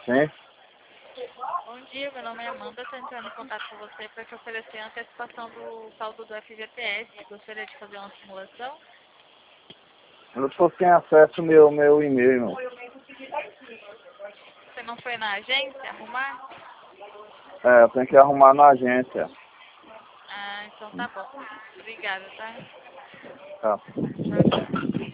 Sim. Bom dia, meu nome é Amanda, estou entrando em contato com você para te oferecer a antecipação do saldo do FGTS. Gostaria de fazer uma simulação? Eu estou sem acesso ao meu e-mail, não. Você não foi na agência arrumar? É, eu tenho que arrumar na agência. Ah, então tá bom. Obrigada, tá? Tá. Tchau, tchau.